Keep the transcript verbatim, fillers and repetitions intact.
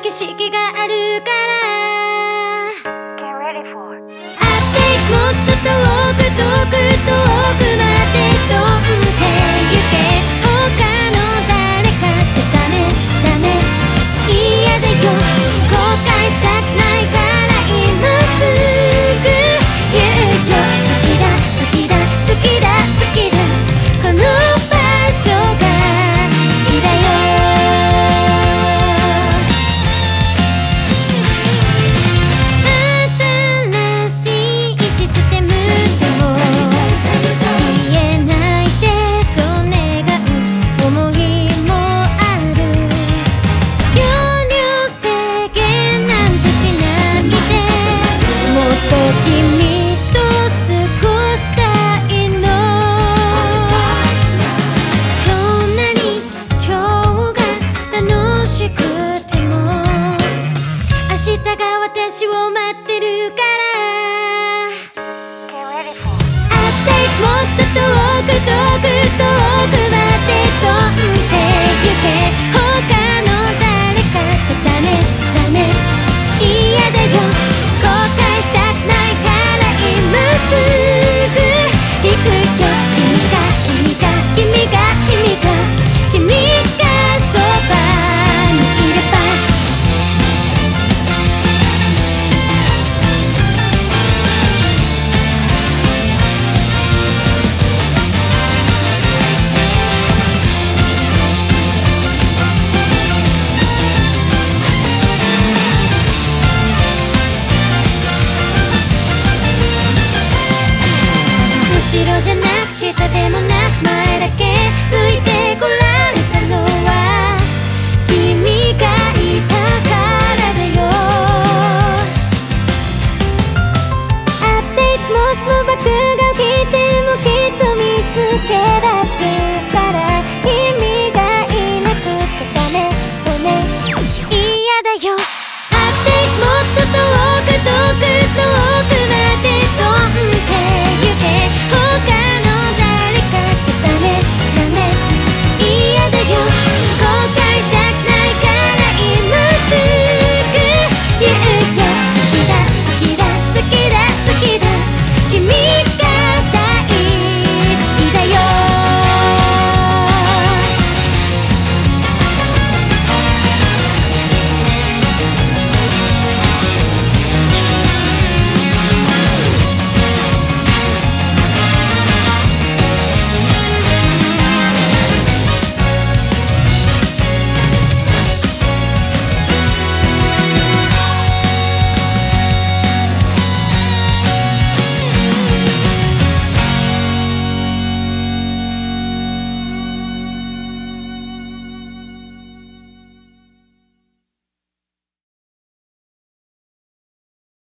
景色があるから会ってもっと遠く遠く遠くまで飛んで行け他の誰かじゃダメダメ嫌だよ後悔したくないから今すぐ言うよ好きだ好きだ好きだ好きだこの場所が好きだよ新しいシステムでも消えないでと願う思いもある容量制限なんてしないでもっと君と過ごしたいのどんなに今日が楽しくても明日が私を待ってるから会ってもっと遠く遠く遠くまで飛んで行け他の誰かじゃダメダメ嫌だよ後悔したくないから今すぐ行くよ君が君が君が君が君がそばにいれば後ろじゃなく下でもなく前だけ向いてこられたのは君がいたからだよ会ってもしも僕が来てもきっと見つけ出すから君がいなくちゃダメダメ嫌だよ会ってもっと遠く遠く